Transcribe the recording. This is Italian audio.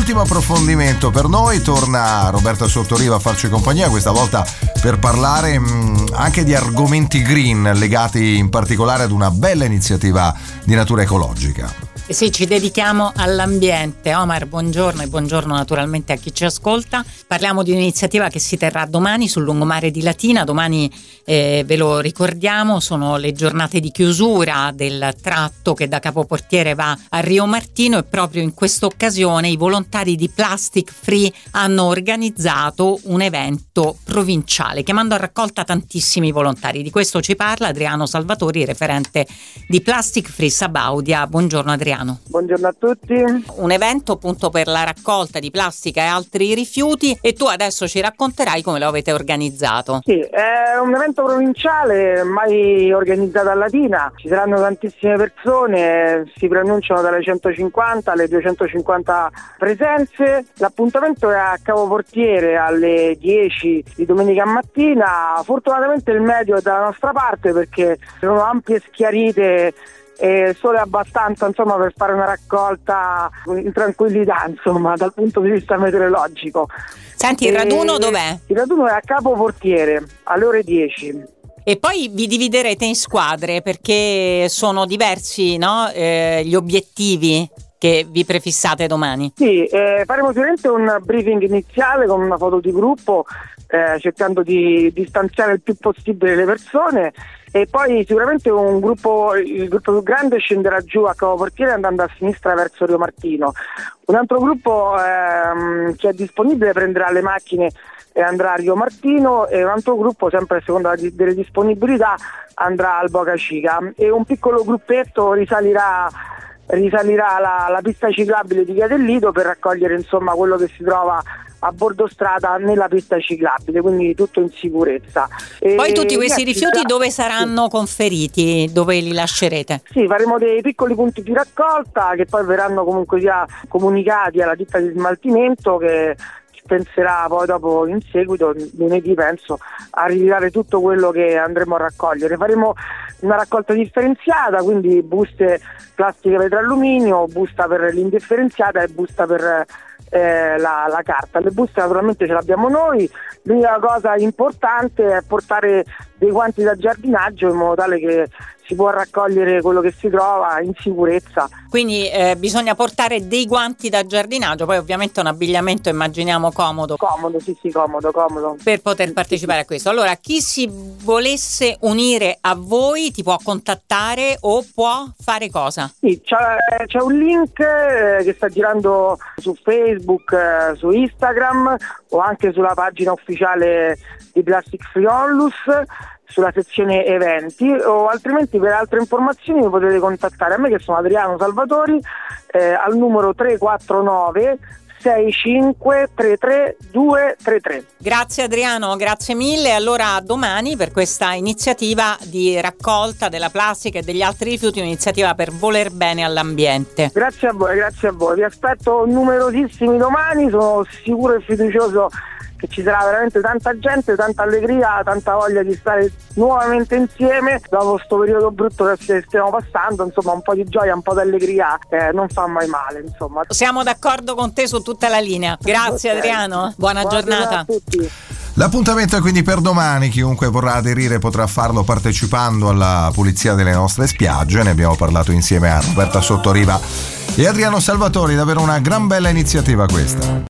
ultimo approfondimento per noi torna Roberta Sottoriva a farci compagnia, questa volta per parlare anche di argomenti green legati in particolare ad una bella iniziativa di natura ecologica. Sì, ci dedichiamo all'ambiente. Omar, buongiorno, e buongiorno naturalmente a chi ci ascolta. Parliamo di un'iniziativa che si terrà domani sul lungomare di Latina. Domani, ve lo ricordiamo, sono le giornate di chiusura del tratto che da Capoportiere va a Rio Martino, e proprio in questa occasione i volontari di Plastic Free hanno organizzato un evento provinciale chiamando a raccolta tantissimi volontari. Di questo ci parla Adriano Salvatori, referente di Plastic Free Sabaudia. Buongiorno Adriano. Buongiorno a tutti. Un evento appunto per la raccolta di plastica e altri rifiuti, e tu adesso ci racconterai come lo avete organizzato. Sì, è un evento provinciale mai organizzato a Latina. Ci saranno tantissime persone, si preannunciano dalle 150 alle 250 presenze. L'appuntamento è a Capoportiere alle 10 di domenica mattina. Fortunatamente il medio è dalla nostra parte perché sono ampie schiarite e sole abbastanza, insomma, per fare una raccolta in tranquillità, insomma, dal punto di vista meteorologico. Senti, il raduno dov'è? Il raduno è a Capoportiere alle ore 10. E poi vi dividerete in squadre perché sono diversi, no? Gli obiettivi che vi prefissate domani. Sì, faremo sicuramente un briefing iniziale con una foto di gruppo, cercando di distanziare il più possibile le persone, e poi sicuramente il gruppo più grande scenderà giù a Capoportiere andando a sinistra verso Rio Martino. Un altro gruppo che è disponibile prenderà le macchine e andrà a Rio Martino, e un altro gruppo, sempre a seconda delle disponibilità, andrà al Boca Chica, e un piccolo gruppetto risalirà la pista ciclabile di Via del Lido per raccogliere, insomma, quello che si trova a bordo strada nella pista ciclabile, quindi tutto in sicurezza. Poi tutti questi rifiuti dove saranno conferiti? Dove li lascerete? Sì, faremo dei piccoli punti di raccolta che poi verranno comunque sia comunicati alla ditta di smaltimento, che penserà poi dopo, in seguito, lunedì penso, a ritirare tutto quello che andremo a raccogliere. Faremo una raccolta differenziata, quindi buste plastiche vetralluminio, busta per l'indifferenziata e busta per la carta. Le buste naturalmente ce l'abbiamo noi. L'unica cosa importante è portare dei guanti da giardinaggio in modo tale che si può raccogliere quello che si trova in sicurezza. Quindi bisogna portare dei guanti da giardinaggio, poi ovviamente un abbigliamento immaginiamo comodo. Comodo, sì, comodo. Per poter partecipare a questo. Allora, chi si volesse unire a voi ti può contattare o può fare cosa? Sì, c'è un link che sta girando su Facebook, su Instagram o anche sulla pagina ufficiale di Plastic Free Onlus, sulla sezione eventi, o altrimenti per altre informazioni mi potete contattare a me, che sono Adriano Salvatori, al numero 349 6533 233. Grazie Adriano, grazie mille. Allora a domani per questa iniziativa di raccolta della plastica e degli altri rifiuti, un'iniziativa per voler bene all'ambiente. Grazie a voi, vi aspetto numerosissimi domani, sono sicuro e fiducioso che ci sarà veramente tanta gente, tanta allegria, tanta voglia di stare nuovamente insieme dopo questo periodo brutto che stiamo passando. Insomma, un po' di gioia, un po' di allegria non fa mai male, insomma. Siamo d'accordo con te su tutta la linea. Grazie Adriano, buona giornata a tutti. L'appuntamento è quindi per domani, chiunque vorrà aderire potrà farlo partecipando alla pulizia delle nostre spiagge. Ne abbiamo parlato insieme a Roberta Sottoriva e Adriano Salvatori, davvero una gran bella iniziativa questa.